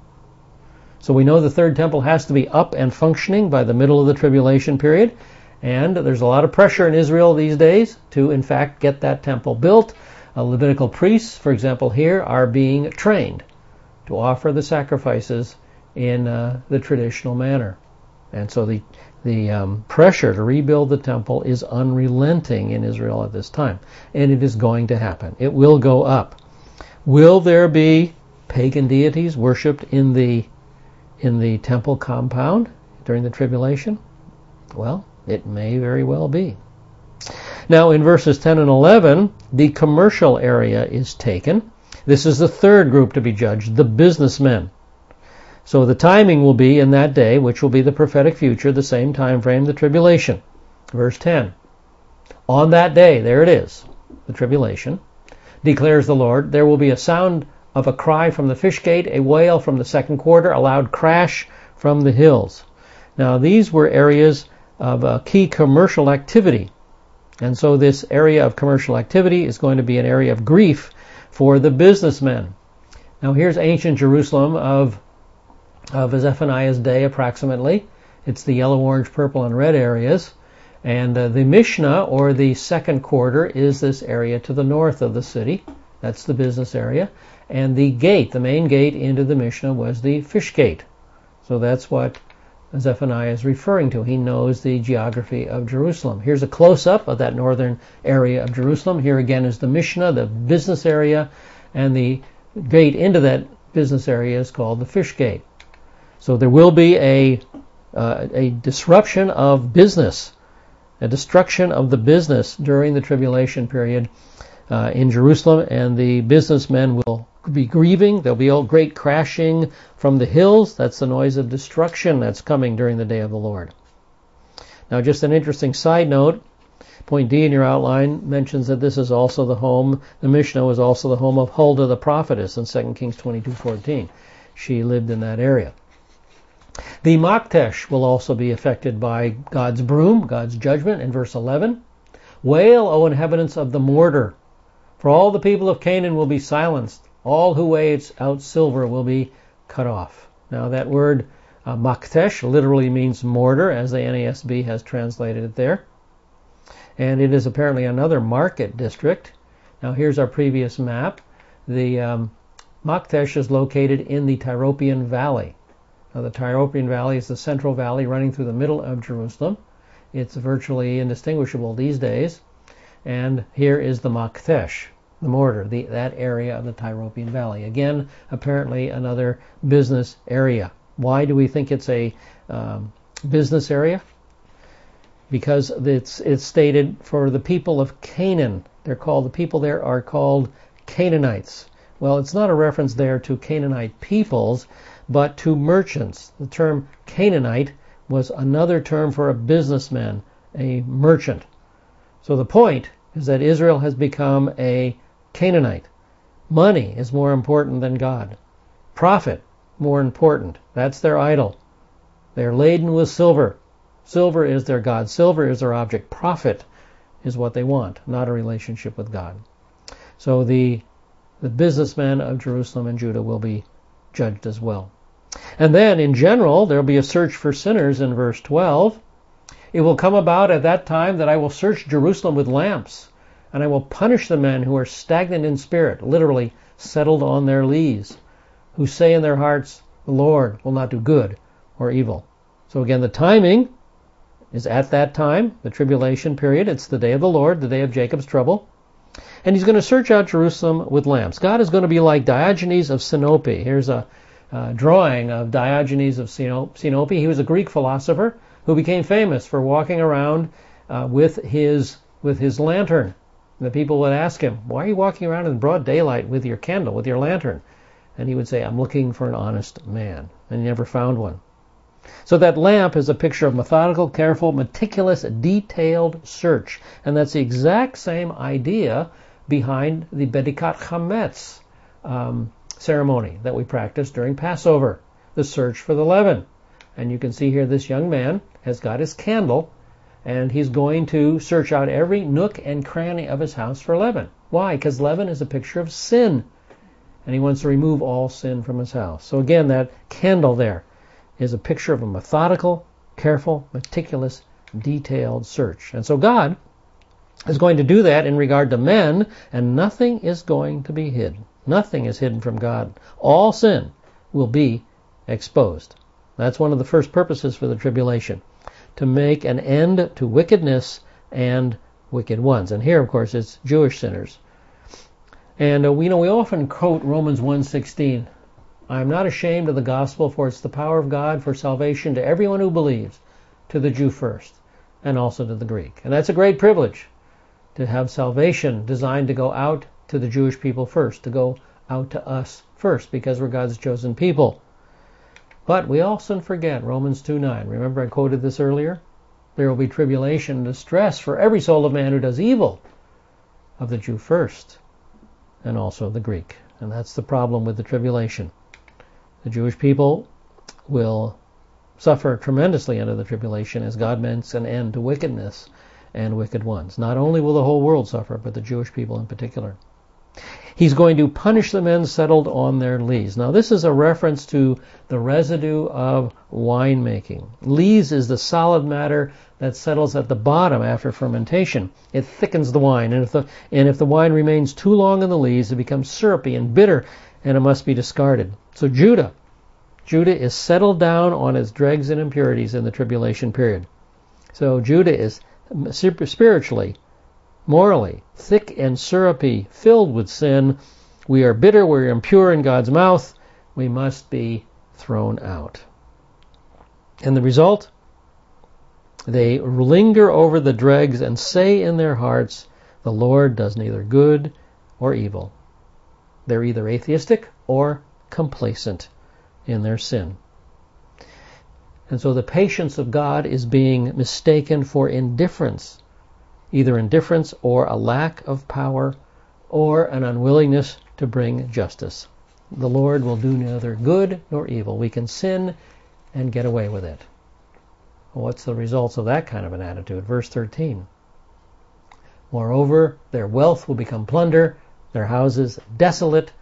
So we know the third temple has to be up and functioning by the middle of the tribulation period. And there's a lot of pressure in Israel these days to, in fact, get that temple built. Uh, Levitical priests, for example, here are being trained to offer the sacrifices in uh, the traditional manner. And so the, the um, pressure to rebuild the temple is unrelenting in Israel at this time. And it is going to happen. It will go up. Will there be pagan deities worshipped in the, in the temple compound during the tribulation? Well, it may very well be. Now in verses ten and eleven, the commercial area is taken. This is the third group to be judged, the businessmen. So the timing will be in that day, which will be the prophetic future, the same time frame, the tribulation. Verse ten. On that day, there it is, the tribulation, declares the Lord, there will be a sound of a cry from the fish gate, a wail from the second quarter, a loud crash from the hills. Now these were areas of uh, key commercial activity. And so this area of commercial activity is going to be an area of grief for the businessmen. Now here's ancient Jerusalem of, of Zephaniah's day approximately. It's the yellow, orange, purple, and red areas. And uh, the Mishnah, or the second quarter, is this area to the north of the city. That's the business area. And the gate, the main gate into the Mishnah, was the fish gate. So that's what Zephaniah is referring to. He knows the geography of Jerusalem. Here's a close-up of that northern area of Jerusalem. Here again is the Mishnah, the business area, and the gate into that business area is called the fish gate. So there will be a, uh, a disruption of business, a destruction of the business during the tribulation period uh, in Jerusalem, and the businessmen will be grieving. There'll be a great crashing from the hills. That's the noise of destruction that's coming during the day of the Lord. Now, just an interesting side note, point D in your outline mentions that this is also the home, the Mishnah was also the home of Huldah the prophetess in Second Kings twenty-two fourteen. She lived in that area. The Maktesh will also be affected by God's broom, God's judgment, in verse eleven. Wail, O inhabitants of the mortar, for all the people of Canaan will be silenced. All who weigh out silver will be cut off. Now that word uh, Maktesh literally means mortar, as the N A S B has translated it there. And it is apparently another market district. Now here's our previous map. The um, Maktesh is located in the Tyropoeon Valley. Now the Tyropoeon Valley is the central valley running through the middle of Jerusalem. It's virtually indistinguishable these days. And here is the Maktesh, the mortar, the, that area of the Tyropoeon Valley. Again, apparently another business area. Why do we think it's a um, business area? Because it's, it's stated for the people of Canaan. They're called, the people there are called Canaanites. Well, it's not a reference there to Canaanite peoples, but to merchants. The term Canaanite was another term for a businessman, a merchant. So the point is that Israel has become a Canaanite. Money is more important than God. Profit, more important. That's their idol. They're laden with silver. Silver is their God. Silver is their object. Profit is what they want, not a relationship with God. So the, the businessmen of Jerusalem and Judah will be judged as well. And then, in general, there will be a search for sinners in verse twelve. It will come about at that time that I will search Jerusalem with lamps, and I will punish the men who are stagnant in spirit, literally settled on their lees, who say in their hearts, the Lord will not do good or evil. So again, the timing is at that time, the tribulation period. It's the day of the Lord, the day of Jacob's trouble. And he's going to search out Jerusalem with lamps. God is going to be like Diogenes of Sinope. Here's a uh, drawing of Diogenes of Sinope. He was a Greek philosopher who became famous for walking around uh, with his with his lantern. And the people would ask him, why are you walking around in broad daylight with your candle, with your lantern? And he would say, I'm looking for an honest man. And he never found one. So that lamp is a picture of methodical, careful, meticulous, detailed search. And that's the exact same idea behind the Bedikat Chametz um, ceremony that we practice during Passover, the search for the leaven. And you can see here this young man has got his candle, and he's going to search out every nook and cranny of his house for leaven. Why? Because leaven is a picture of sin, and he wants to remove all sin from his house. So again, that candle there is a picture of a methodical, careful, meticulous, detailed search. And so God is going to do that in regard to men, and nothing is going to be hidden. Nothing is hidden from God. All sin will be exposed. That's one of the first purposes for the tribulation, to make an end to wickedness and wicked ones. And here, of course, it's Jewish sinners. And uh, we know we often quote Romans one sixteen. I am not ashamed of the gospel, for it's the power of God for salvation to everyone who believes, to the Jew first, and also to the Greek. And that's a great privilege, to have salvation designed to go out to the Jewish people first, to go out to us first, because we're God's chosen people. But we often forget Romans two nine. Remember I quoted this earlier? There will be tribulation and distress for every soul of man who does evil, of the Jew first, and also the Greek. And that's the problem with the tribulation. The Jewish people will suffer tremendously under the tribulation as God makes an end to wickedness and wicked ones. Not only will the whole world suffer, but the Jewish people in particular. He's going to punish the men settled on their lees. Now this is a reference to the residue of winemaking. Lees is the solid matter that settles at the bottom after fermentation. It thickens the wine, and if the, and if the wine remains too long in the lees, it becomes syrupy and bitter, and it must be discarded. So Judah, Judah is settled down on its dregs and impurities in the tribulation period. So Judah is spiritually, morally, thick and syrupy, filled with sin. We are bitter, we're impure in God's mouth. We must be thrown out. And the result? They linger over the dregs and say in their hearts, the Lord does neither good or evil. They're either atheistic or complacent in their sin. And so the patience of God is being mistaken for indifference, either indifference or a lack of power or an unwillingness to bring justice. The Lord will do neither good nor evil. We can sin and get away with it. Well, what's the results of that kind of an attitude? Verse thirteen. Moreover, their wealth will become plunder, their houses desolate.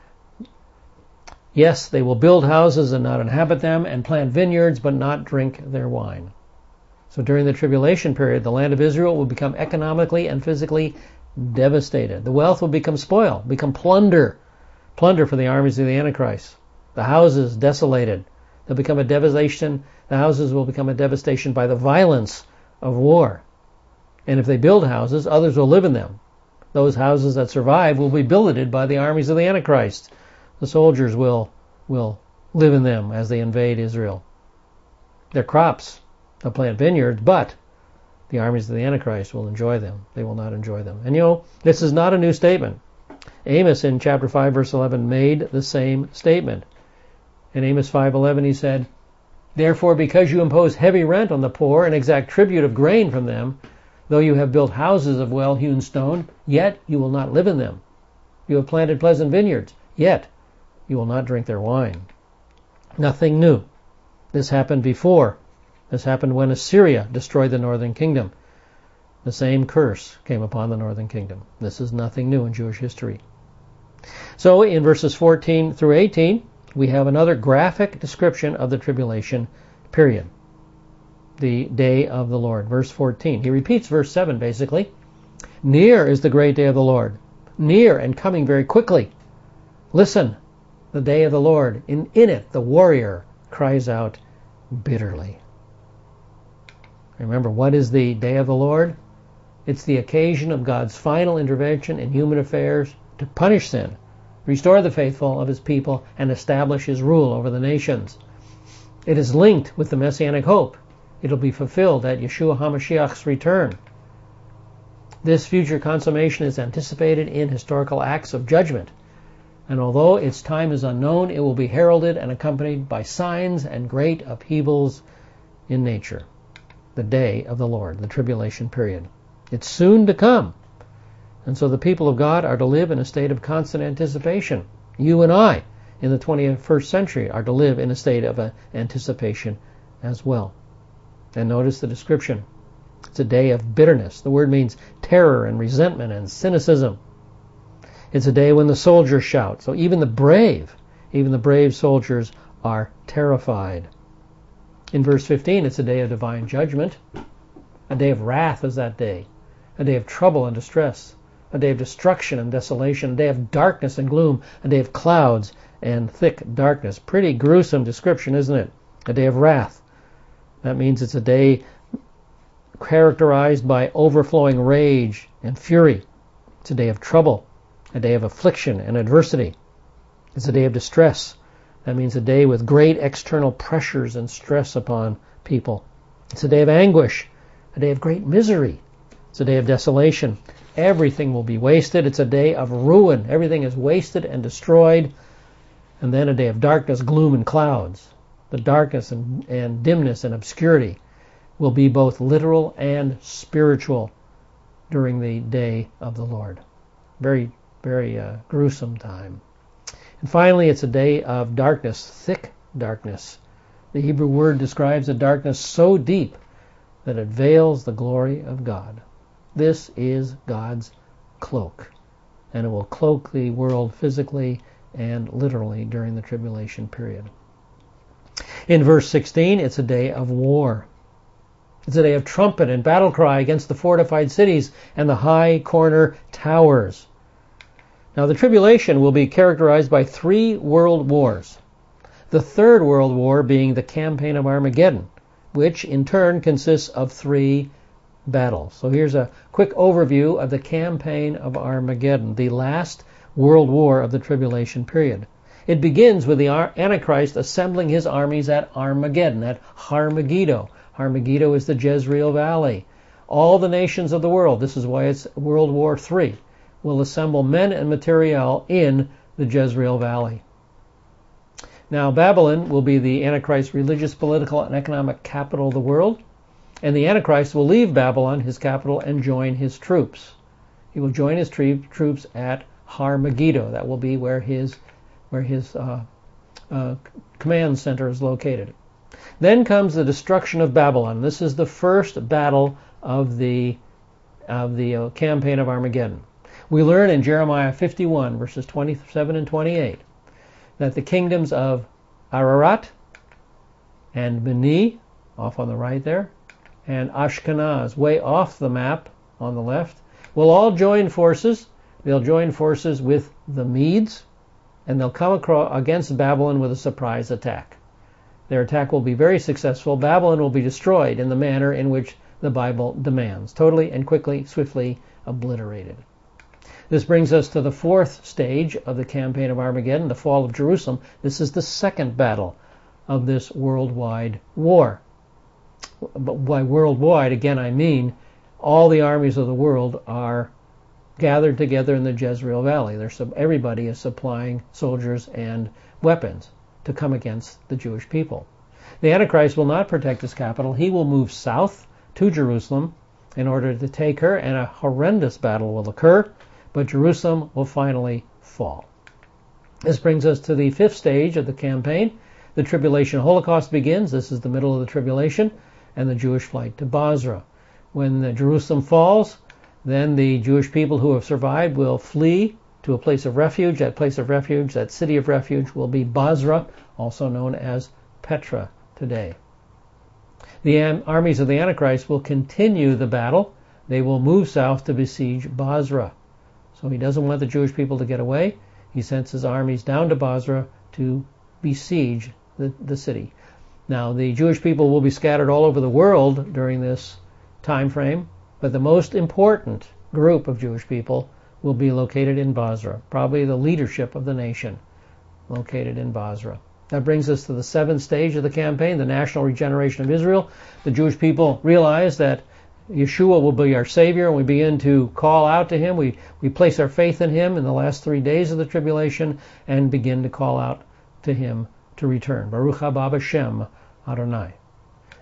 Yes, they will build houses and not inhabit them, and plant vineyards but not drink their wine. So during the tribulation period, the land of Israel will become economically and physically devastated. The wealth will become spoil, become plunder, plunder for the armies of the Antichrist. The houses desolated. They'll become a devastation. The houses will become a devastation by the violence of war. And if they build houses, others will live in them. Those houses that survive will be billeted by the armies of the Antichrist. The soldiers will, will live in them as they invade Israel. Their crops, they'll plant vineyards, but the armies of the Antichrist will enjoy them. They will not enjoy them. And you know, this is not a new statement. Amos in chapter five verse eleven made the same statement. In Amos five eleven he said, Therefore, because you impose heavy rent on the poor and exact tribute of grain from them, though you have built houses of well-hewn stone, yet you will not live in them. You have planted pleasant vineyards, yet you will not drink their wine. Nothing new. This happened before. This happened when Assyria destroyed the northern kingdom. The same curse came upon the northern kingdom. This is nothing new in Jewish history. So in verses fourteen through eighteen, we have another graphic description of the tribulation period. The day of the Lord. Verse fourteen. He repeats verse seven basically. Near is the great day of the Lord. Near and coming very quickly. Listen, the day of the Lord. In, in it, the warrior cries out bitterly. Remember, what is the day of the Lord? It's the occasion of God's final intervention in human affairs to punish sin, restore the faithful of his people, and establish his rule over the nations. It is linked with the Messianic hope. It'll be fulfilled at Yeshua HaMashiach's return. This future consummation is anticipated in historical acts of judgment. And although its time is unknown, it will be heralded and accompanied by signs and great upheavals in nature. The day of the Lord, the tribulation period. It's soon to come. And so the people of God are to live in a state of constant anticipation. You and I, in the twenty-first century, are to live in a state of uh, anticipation as well. And notice the description. It's a day of bitterness. The word means terror and resentment and cynicism. It's a day when the soldiers shout. So even the brave, even the brave soldiers are terrified. In verse fifteen, it's a day of divine judgment. A day of wrath is that day. A day of trouble and distress. A day of destruction and desolation. A day of darkness and gloom. A day of clouds and thick darkness. Pretty gruesome description, isn't it? A day of wrath. That means it's a day characterized by overflowing rage and fury. It's a day of trouble. A day of affliction and adversity. It's a day of distress. That means a day with great external pressures and stress upon people. It's a day of anguish. A day of great misery. It's a day of desolation. Everything will be wasted. It's a day of ruin. Everything is wasted and destroyed. And then a day of darkness, gloom, and clouds. The darkness and, and dimness and obscurity will be both literal and spiritual during the day of the Lord. Very, very uh, gruesome time. And finally, it's a day of darkness, thick darkness. The Hebrew word describes a darkness so deep that it veils the glory of God. This is God's cloak, and it will cloak the world physically and literally during the tribulation period. In verse sixteen, it's a day of war. It's a day of trumpet and battle cry against the fortified cities and the high corner towers. Now, the tribulation will be characterized by three world wars. The third world war being the campaign of Armageddon, which in turn consists of three battles. So here's a quick overview of the campaign of Armageddon, the last world war of the tribulation period. It begins with the Antichrist assembling his armies at Armageddon, at Har Megiddo. Har Megiddo is the Jezreel Valley. All the nations of the world, this is why it's World War Three, will assemble men and materiel in the Jezreel Valley. Now, Babylon will be the Antichrist's religious, political, and economic capital of the world, and the Antichrist will leave Babylon, his capital, and join his troops. He will join his troops at Har Megiddo. That will be where his where his uh, uh, command center is located. Then comes the destruction of Babylon. This is the first battle of the of the uh, campaign of Armageddon. We learn in Jeremiah fifty-one, verses twenty-seven and twenty-eight, that the kingdoms of Ararat and Beni, off on the right there, and Ashkenaz, way off the map on the left, will all join forces. They'll join forces with the Medes, and they'll come across against Babylon with a surprise attack. Their attack will be very successful. Babylon will be destroyed in the manner in which the Bible demands, totally and quickly, swiftly obliterated. This brings us to the fourth stage of the campaign of Armageddon, the fall of Jerusalem. This is the second battle of this worldwide war. But by worldwide, again, I mean all the armies of the world are gathered together in the Jezreel Valley. There's everybody is supplying soldiers and weapons to come against the Jewish people. The Antichrist will not protect his capital. He will move south to Jerusalem in order to take her, and a horrendous battle will occur, but Jerusalem will finally fall. This brings us to the fifth stage of the campaign. The tribulation Holocaust begins. This is the middle of the tribulation, and the Jewish flight to Basra. When the Jerusalem falls, then the Jewish people who have survived will flee to a place of refuge. That place of refuge, that city of refuge, will be Basra, also known as Petra today. The armies of the Antichrist will continue the battle. They will move south to besiege Basra. So he doesn't want the Jewish people to get away. He sends his armies down to Basra to besiege the, the city. Now, the Jewish people will be scattered all over the world during this time frame, but the most important group of Jewish people will be located in Basra, probably the leadership of the nation located in Basra. That brings us to the seventh stage of the campaign, the national regeneration of Israel. The Jewish people realize that Yeshua will be our Savior, and we begin to call out to Him. We, we place our faith in Him in the last three days of the tribulation and begin to call out to Him to return. Baruch haba Hashem Adonai.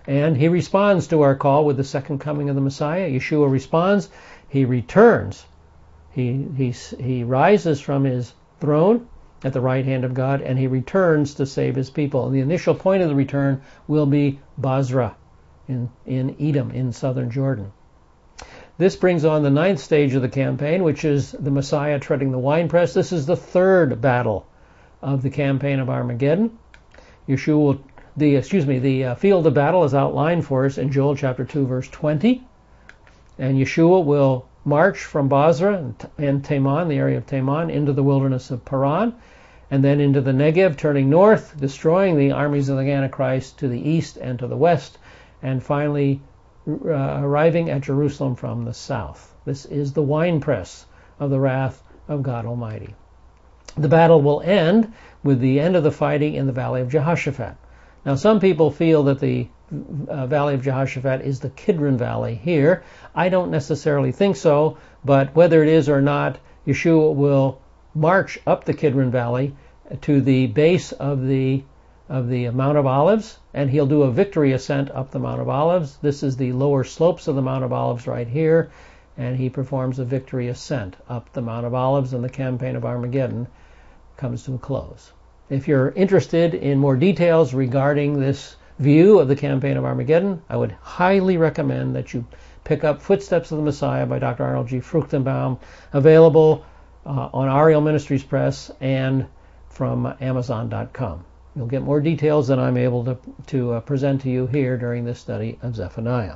And he responds to our call with the second coming of the Messiah. Yeshua responds. He returns. He, he, he rises from his throne at the right hand of God, and he returns to save his people. And the initial point of the return will be Basra in, in Edom, in southern Jordan. This brings on the ninth stage of the campaign, which is the Messiah treading the winepress. This is the third battle of the campaign of Armageddon. Yeshua will, the excuse me, the uh, field of battle is outlined for us in Joel chapter two, verse twenty. And Yeshua will march from Basra and, and Taman, the area of Taman, into the wilderness of Paran, and then into the Negev, turning north, destroying the armies of the Antichrist to the east and to the west, and finally uh, arriving at Jerusalem from the south. This is the winepress of the wrath of God Almighty. The battle will end with the end of the fighting in the Valley of Jehoshaphat. Now, some people feel that the uh, Valley of Jehoshaphat is the Kidron Valley here. I don't necessarily think so, but whether it is or not, Yeshua will march up the Kidron Valley to the base of the of the Mount of Olives, and he'll do a victory ascent up the Mount of Olives. This is the lower slopes of the Mount of Olives right here, and he performs a victory ascent up the Mount of Olives, and the campaign of Armageddon comes to a close. If you're interested in more details regarding this view of the campaign of Armageddon, I would highly recommend that you pick up Footsteps of the Messiah by Doctor Arnold G. Fruchtenbaum, available uh, on Ariel Ministries Press and from Amazon dot com. You'll get more details than I'm able to, to uh, present to you here during this study of Zephaniah.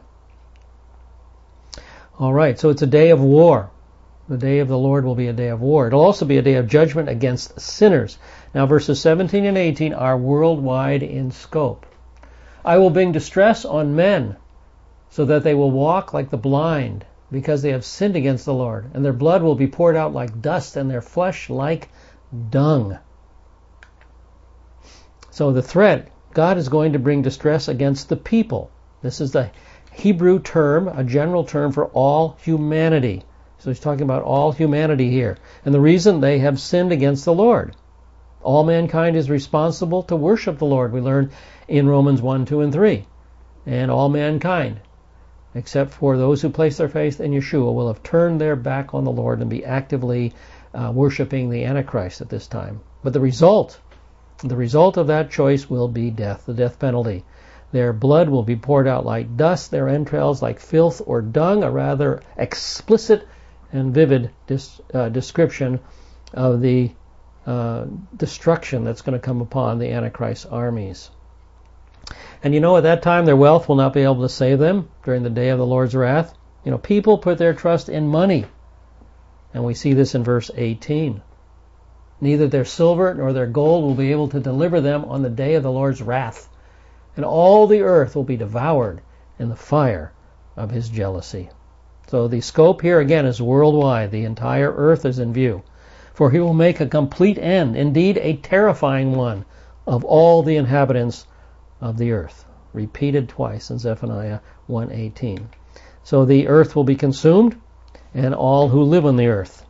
All right, so it's a day of war. The day of the Lord will be a day of war. It'll also be a day of judgment against sinners. Now, verses seventeen and eighteen are worldwide in scope. I will bring distress on men, so that they will walk like the blind, because they have sinned against the Lord, and their blood will be poured out like dust, and their flesh like dung. So the threat, God is going to bring distress against the people. This is the Hebrew term, a general term for all humanity. So he's talking about all humanity here. And the reason, they have sinned against the Lord. All mankind is responsible to worship the Lord. We learn in Romans one, two, and three. And all mankind, except for those who place their faith in Yeshua, will have turned their back on the Lord and be actively uh, worshiping the Antichrist at this time. But the result, the result of that choice will be death, the death penalty. Their blood will be poured out like dust, their entrails like filth or dung, a rather explicit and vivid dis, uh, description of the uh, destruction that's going to come upon the Antichrist armies. And you know, at that time, their wealth will not be able to save them during the day of the Lord's wrath. You know, people put their trust in money. And we see this in verse eighteen. Neither their silver nor their gold will be able to deliver them on the day of the Lord's wrath. And all the earth will be devoured in the fire of his jealousy. So the scope here again is worldwide. The entire earth is in view. For he will make a complete end, indeed a terrifying one, of all the inhabitants of the earth. Repeated twice in Zephaniah one eighteen. So the earth will be consumed, and all who live on the earth.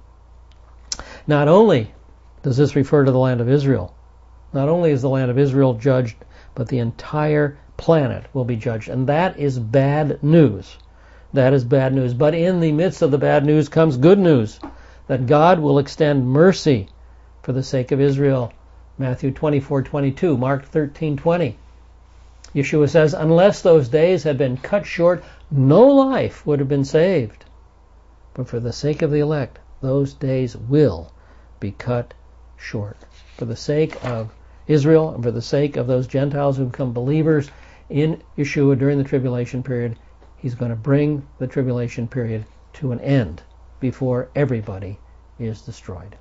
Not only does this refer to the land of Israel, not only is the land of Israel judged, but the entire planet will be judged. And that is bad news. That is bad news. But in the midst of the bad news comes good news, that God will extend mercy for the sake of Israel. Matthew twenty-four twenty-two, Mark thirteen twenty. Yeshua says, unless those days had been cut short, no life would have been saved. But for the sake of the elect, those days will be cut short. For the sake of Israel and for the sake of those Gentiles who become believers in Yeshua during the tribulation period, he's going to bring the tribulation period to an end before everybody is destroyed.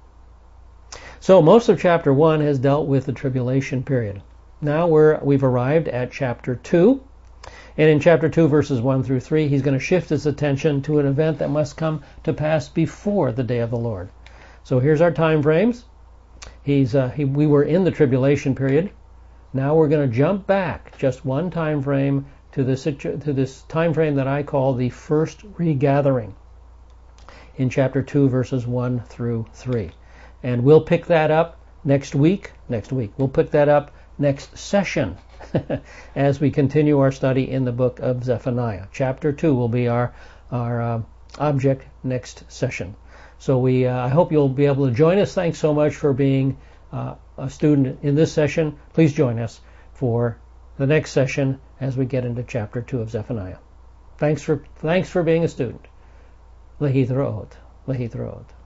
So most of chapter one has dealt with the tribulation period. Now we're, we've arrived at chapter two. And in chapter two, verses one through three, he's going to shift his attention to an event that must come to pass before the day of the Lord. So here's our time frames. He's, uh, he, we were in the tribulation period. Now we're going to jump back just one time frame to this, to this time frame that I call the first regathering in chapter two, verses one through three. And we'll pick that up next week. Next week. We'll pick that up next session as we continue our study in the book of Zephaniah. Chapter two will be our, our uh, object next session. So we, uh, I hope you'll be able to join us. Thanks so much for being uh, a student in this session. Please join us for the next session as we get into chapter two of Zephaniah. Thanks for, thanks for being a student. Lehi Thro'od. Lehi Thro'od.